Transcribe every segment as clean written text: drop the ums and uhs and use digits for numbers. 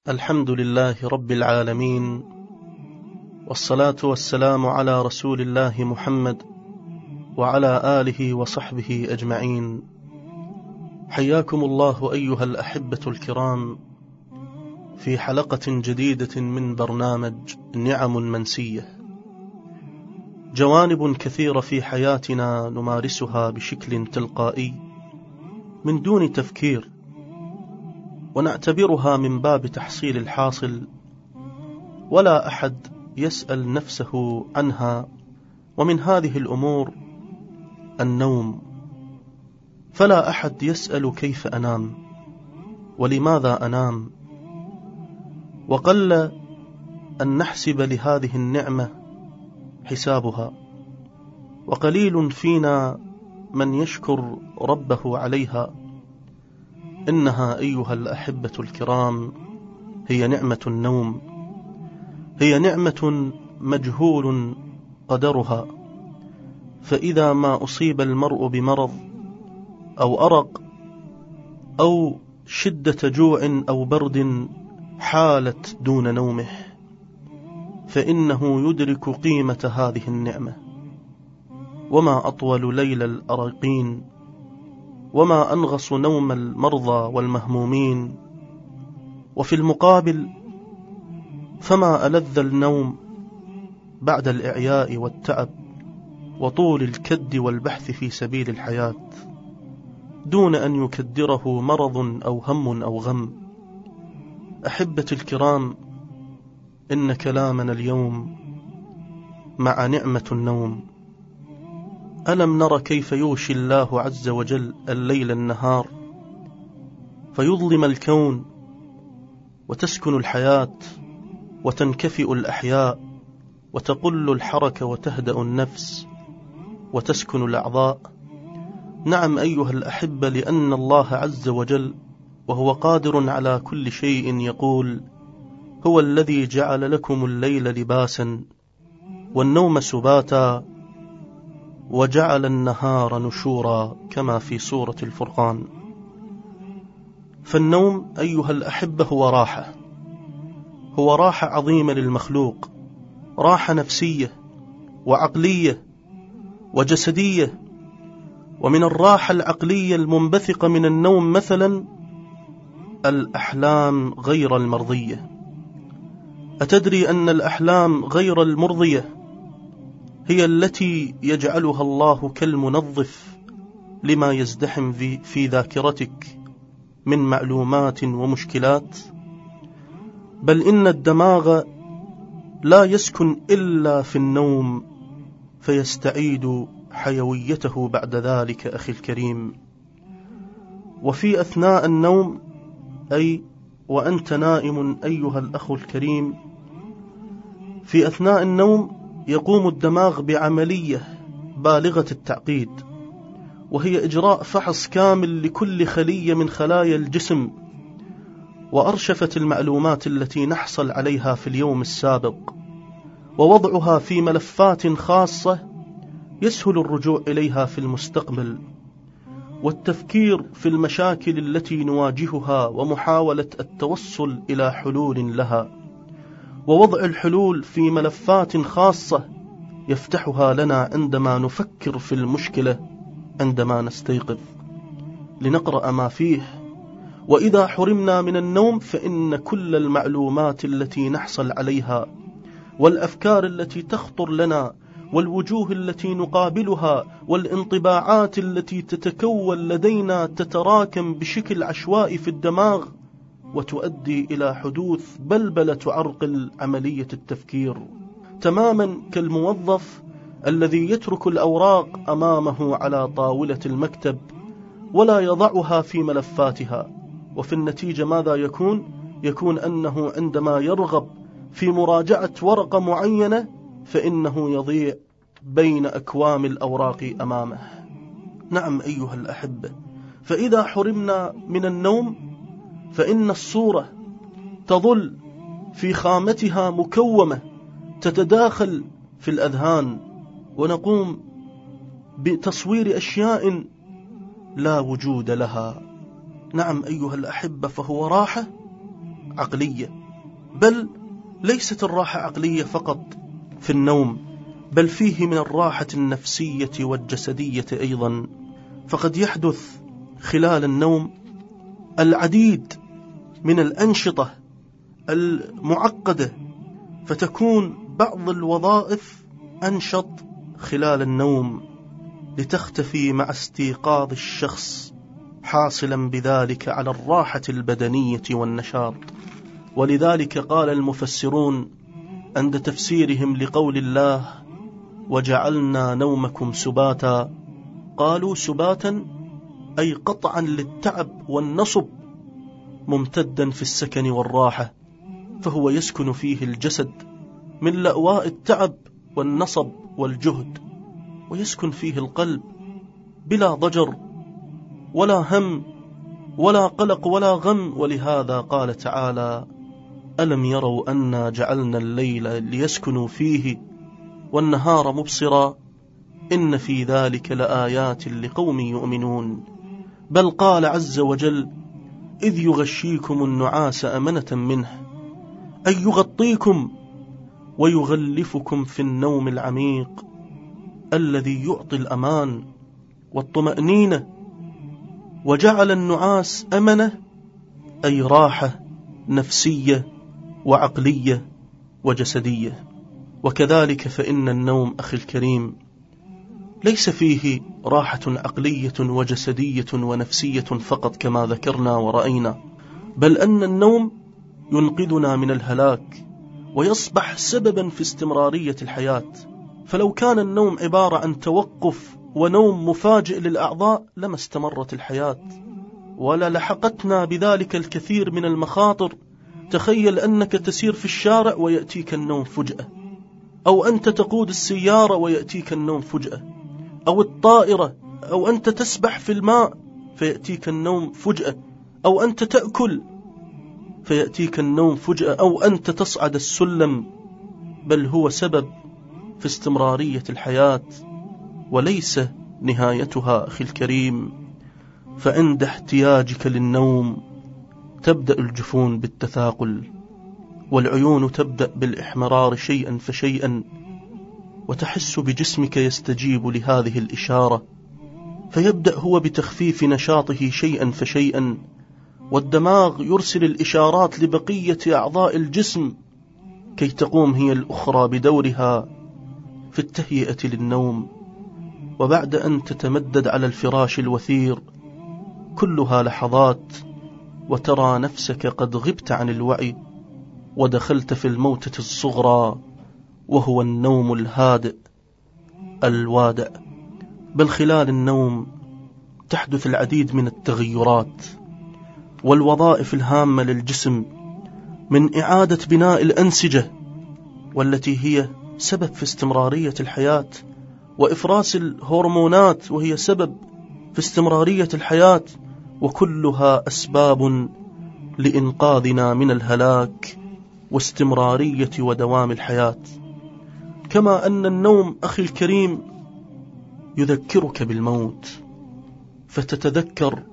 الحمد لله رب العالمين، والصلاة والسلام على رسول الله محمد وعلى آله وصحبه أجمعين. حياكم الله أيها الأحبة الكرام في حلقة جديدة من برنامج نعم منسية. جوانب كثيرة في حياتنا نمارسها بشكل تلقائي من دون تفكير، ونعتبرها من باب تحصيل الحاصل، ولا أحد يسأل نفسه عنها. ومن هذه الأمور النوم، فلا أحد يسأل كيف أنام ولماذا أنام، وقل أن نحسب لهذه النعمة حسابها، وقليل فينا من يشكر ربه عليها. إنها أيها الأحبة الكرام هي نعمة النوم، هي نعمة مجهول قدرها. فإذا ما أصيب المرء بمرض أو أرق أو شدة جوع أو برد حالت دون نومه، فإنه يدرك قيمة هذه النعمة. وما أطول ليل الأراقين، وما أنغص نوم المرضى والمهمومين. وفي المقابل فما ألذ النوم بعد الإعياء والتعب وطول الكد والبحث في سبيل الحياة، دون أن يكدره مرض أو هم أو غم. أحبتي الكرام، إن كلامنا اليوم مع نعمة النوم. ألم نر كيف يوشي الله عز وجل الليل النهار فيظلم الكون وتسكن الحياة وتنكفئ الأحياء وتقل الحركة وتهدأ النفس وتسكن الأعضاء؟ نعم أيها الأحبة، لأن الله عز وجل وهو قادر على كل شيء يقول: هو الذي جعل لكم الليل لباسا والنوم سباتا وجعل النهار نشورا، كما في سورة الفرقان. فالنوم أيها الأحبة هو راحة عظيمة للمخلوق، راحة نفسية وعقلية وجسدية. ومن الراحة العقلية المنبثقة من النوم مثلا الأحلام غير المرضية. أتدري أن الأحلام غير المرضية هي التي يجعلها الله كالمنظف لما يزدحم في ذاكرتك من معلومات ومشكلات؟ بل إن الدماغ لا يسكن إلا في النوم، فيستعيد حيويته بعد ذلك أخي الكريم. وفي أثناء النوم، أي وأنت نائم أيها الأخ الكريم، في أثناء النوم يقوم الدماغ بعملية بالغة التعقيد، وهي إجراء فحص كامل لكل خلية من خلايا الجسم، وأرشفة المعلومات التي نحصل عليها في اليوم السابق، ووضعها في ملفات خاصة يسهل الرجوع إليها في المستقبل، والتفكير في المشاكل التي نواجهها ومحاولة التوصل إلى حلول لها، ووضع الحلول في ملفات خاصة يفتحها لنا عندما نفكر في المشكلة عندما نستيقظ لنقرأ ما فيه. وإذا حرمنا من النوم فإن كل المعلومات التي نحصل عليها والأفكار التي تخطر لنا والوجوه التي نقابلها والانطباعات التي تتكون لدينا تتراكم بشكل عشوائي في الدماغ، وتؤدي إلى حدوث بلبلة تعرقل عملية التفكير، تماما كالموظف الذي يترك الأوراق أمامه على طاولة المكتب ولا يضعها في ملفاتها. وفي النتيجة ماذا يكون أنه عندما يرغب في مراجعة ورقة معينة فإنه يضيع بين أكوام الأوراق أمامه. نعم أيها الأحبة، فإذا حرمنا من النوم فإن الصورة تظل في خامتها مكومة تتداخل في الأذهان، ونقوم بتصوير أشياء لا وجود لها. نعم أيها الأحبة، فهو راحة عقلية، بل ليست الراحة عقلية فقط في النوم، بل فيه من الراحة النفسية والجسدية أيضا. فقد يحدث خلال النوم العديد من الأنشطة المعقدة، فتكون بعض الوظائف أنشط خلال النوم لتختفي مع استيقاظ الشخص، حاصلا بذلك على الراحة البدنية والنشاط. ولذلك قال المفسرون عند تفسيرهم لقول الله: وجعلنا نومكم سباتا، قالوا سباتا أي قطعا للتعب والنصب، ممتدا في السكن والراحة، فهو يسكن فيه الجسد من لأواء التعب والنصب والجهد، ويسكن فيه القلب بلا ضجر ولا هم ولا قلق ولا غم. ولهذا قال تعالى: ألم يروا أنا جعلنا الليل ليسكنوا فيه والنهار مبصرا إن في ذلك لآيات لقوم يؤمنون. بل قال عز وجل: إذ يغشيكم النعاس أمنة منه، أي يغطيكم ويغلفكم في النوم العميق الذي يعطي الأمان والطمأنينة. وجعل النعاس أمنة أي راحة نفسية وعقلية وجسدية. وكذلك فإن النوم أخي الكريم ليس فيه راحة عقلية وجسدية ونفسية فقط كما ذكرنا ورأينا، بل أن النوم ينقذنا من الهلاك ويصبح سببا في استمرارية الحياة. فلو كان النوم عبارة عن توقف ونوم مفاجئ للأعضاء لما استمرت الحياة ولا لحقتنا بذلك الكثير من المخاطر. تخيل أنك تسير في الشارع ويأتيك النوم فجأة، أو أنت تقود السيارة ويأتيك النوم فجأة، أو الطائرة، أو أنت تسبح في الماء فيأتيك النوم فجأة، أو أنت تأكل فيأتيك النوم فجأة، أو أنت تصعد السلم. بل هو سبب في استمرارية الحياة وليس نهايتها أخي الكريم. فعند احتياجك للنوم تبدأ الجفون بالتثاقل، والعيون تبدأ بالإحمرار شيئا فشيئا، وتحس بجسمك يستجيب لهذه الإشارة، فيبدأ هو بتخفيف نشاطه شيئا فشيئا، والدماغ يرسل الإشارات لبقية أعضاء الجسم كي تقوم هي الأخرى بدورها في التهيئة للنوم. وبعد أن تتمدد على الفراش الوثير كلها لحظات، وترى نفسك قد غبت عن الوعي ودخلت في الموتة الصغرى، وهو النوم الهادئ الوادئ. بل خلال النوم تحدث العديد من التغيرات والوظائف الهامة للجسم، من إعادة بناء الأنسجة والتي هي سبب في استمرارية الحياة، وإفراس الهرمونات وهي سبب في استمرارية الحياة، وكلها أسباب لإنقاذنا من الهلاك واستمرارية ودوام الحياة. كما أن النوم أخي الكريم يذكرك بالموت، فتتذكر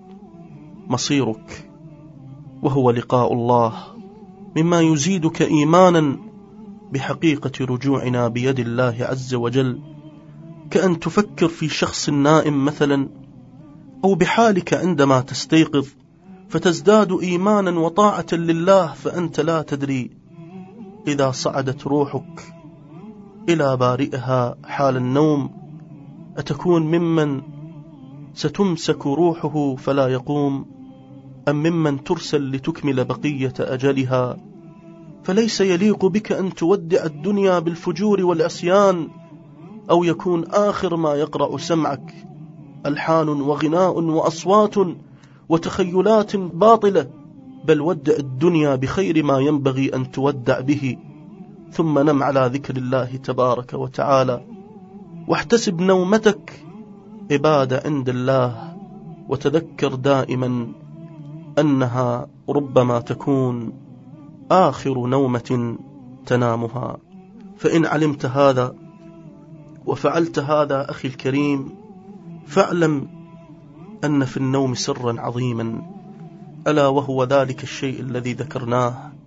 مصيرك وهو لقاء الله، مما يزيدك إيمانا بحقيقة رجوعنا بيد الله عز وجل، كأن تفكر في شخص نائم مثلا، أو بحالك عندما تستيقظ فتزداد إيمانا وطاعة لله، فأنت لا تدري إذا صعدت روحك إلى بارئها حال النوم أتكون ممن ستمسك روحه فلا يقوم، أم ممن ترسل لتكمل بقية أجلها. فليس يليق بك أن تودع الدنيا بالفجور والعصيان، أو يكون آخر ما يقرأ سمعك ألحان وغناء وأصوات وتخيلات باطلة، بل ودع الدنيا بخير ما ينبغي أن تودع به، ثم نم على ذكر الله تبارك وتعالى، واحتسب نومتك عبادة عند الله، وتذكر دائما أنها ربما تكون آخر نومة تنامها. فإن علمت هذا وفعلت هذا أخي الكريم، فاعلم أن في النوم سرا عظيما، ألا وهو ذلك الشيء الذي ذكرناه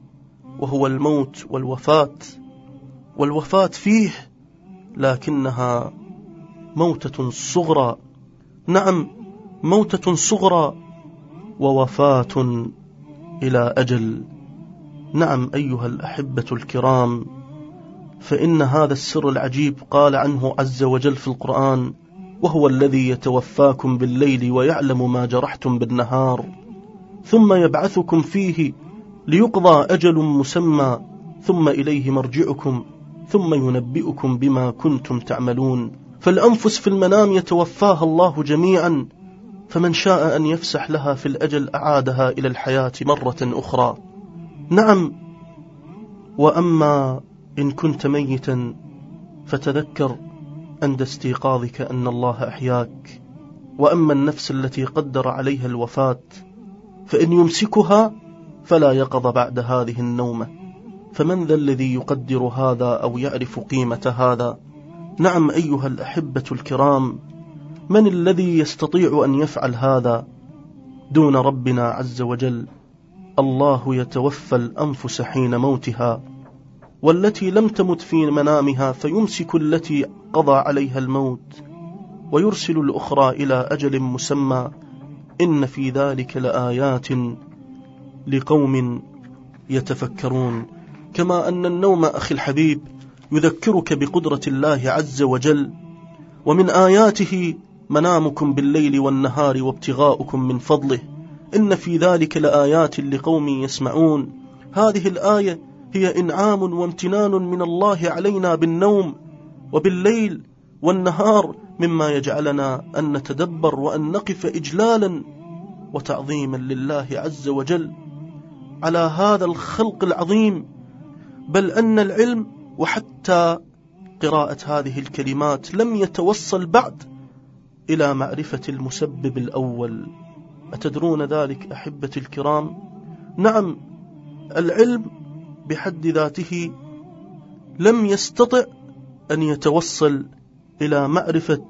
وهو الموت والوفاة فيه، لكنها موتة صغرى. نعم، موتة صغرى ووفاة إلى أجل. نعم أيها الأحبة الكرام، فإن هذا السر العجيب قال عنه عز وجل في القرآن: وهو الذي يتوفاكم بالليل ويعلم ما جرحتم بالنهار ثم يبعثكم فيه ليقضى أجل مسمى ثم إليه مرجعكم ثم ينبئكم بما كنتم تعملون. فالأنفس في المنام يتوفاها الله جميعا، فمن شاء أن يفسح لها في الأجل أعادها إلى الحياة مرة أخرى. نعم، وأما إن كنت ميتا فتذكر عند استيقاظك أن الله أحياك. وأما النفس التي قدر عليها الوفاة فإن يمسكها فلا يقظ بعد هذه النومة، فمن ذا الذي يقدر هذا أو يعرف قيمة هذا؟ نعم أيها الأحبة الكرام، من الذي يستطيع أن يفعل هذا دون ربنا عز وجل؟ الله يتوفى الأنفس حين موتها، والتي لم تمت في منامها فيمسك التي قضى عليها الموت ويرسل الأخرى إلى أجل مسمى. إن في ذلك لآيات لقوم يتفكرون. كما أن النوم أخي الحبيب يذكرك بقدرة الله عز وجل، ومن آياته منامكم بالليل والنهار وابتغاؤكم من فضله، إن في ذلك لآيات لقوم يسمعون. هذه الآية هي إنعام وامتنان من الله علينا بالنوم وبالليل والنهار، مما يجعلنا أن نتدبر وأن نقف إجلالا وتعظيما لله عز وجل على هذا الخلق العظيم. بل أن العلم وحتى قراءة هذه الكلمات لم يتوصل بعد إلى معرفة المسبب الأول. أتدرون ذلك أحبتي الكرام؟ نعم، العلم بحد ذاته لم يستطع أن يتوصل إلى معرفة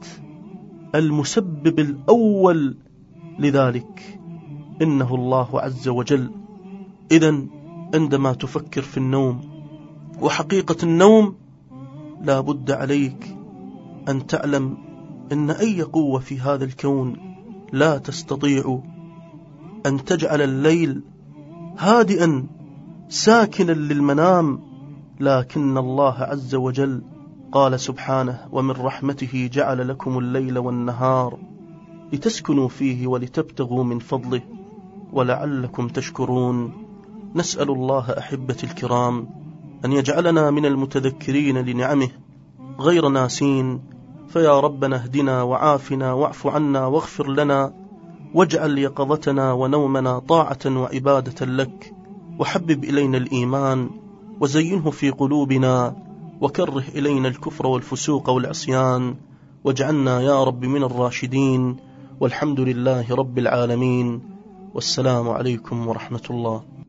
المسبب الأول لذلك، إنه الله عز وجل. إذن عندما تفكر في النوم وحقيقة النوم، لا بد عليك أن تعلم أن أي قوة في هذا الكون لا تستطيع أن تجعل الليل هادئا ساكنا للمنام، لكن الله عز وجل قال سبحانه: ومن رحمته جعل لكم الليل والنهار لتسكنوا فيه ولتبتغوا من فضله ولعلكم تشكرون. نسأل الله أحبتي الكرام أن يجعلنا من المتذكرين لنعمه غير ناسين. فيا ربنا اهدنا وعافنا واعف عنا واغفر لنا، واجعل يقظتنا ونومنا طاعة وعبادة لك، وحبب إلينا الإيمان وزينه في قلوبنا، وكره إلينا الكفر والفسوق والعصيان، واجعلنا يا رب من الراشدين. والحمد لله رب العالمين، والسلام عليكم ورحمة الله.